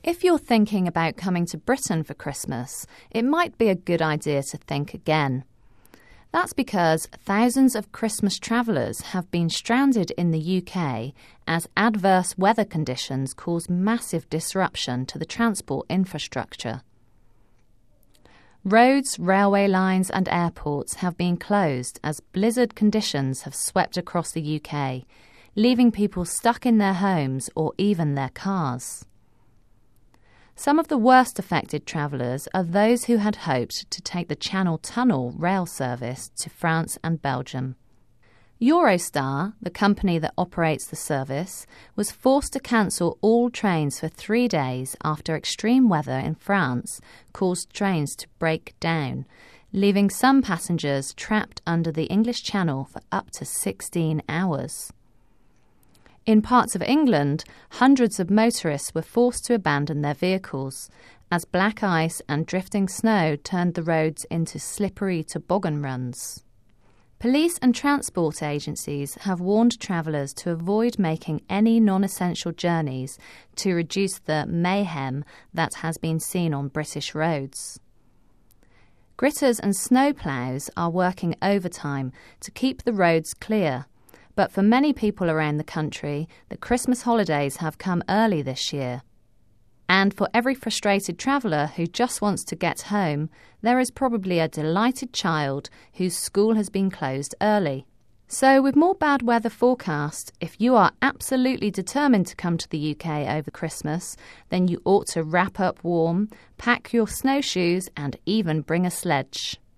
If you're thinking about coming to Britain for Christmas, it might be a good idea to think again. That's because thousands of Christmas travellers have been stranded in the UK as adverse weather conditions cause massive disruption to the transport infrastructure. Roads, railway lines and airports have been closed as blizzard conditions have swept across the UK, leaving people stuck in their homes or even their cars. Some of the worst affected travellers are those who had hoped to take the Channel Tunnel rail service to France and Belgium. Eurostar, the company that operates the service, was forced to cancel all trains for 3 days after extreme weather in France caused trains to break down, leaving some passengers trapped under the English Channel for up to 16 hours. In parts of England, hundreds of motorists were forced to abandon their vehicles as black ice and drifting snow turned the roads into slippery toboggan runs. Police and transport agencies have warned travellers to avoid making any non-essential journeys to reduce the mayhem that has been seen on British roads. Gritters and snowplows are working overtime to keep the roads clear. But for many people around the country, the Christmas holidays have come early this year. And for every frustrated traveller who just wants to get home, there is probably a delighted child whose school has been closed early. So with more bad weather forecast, if you are absolutely determined to come to the UK over Christmas, then you ought to wrap up warm, pack your snowshoes and even bring a sledge.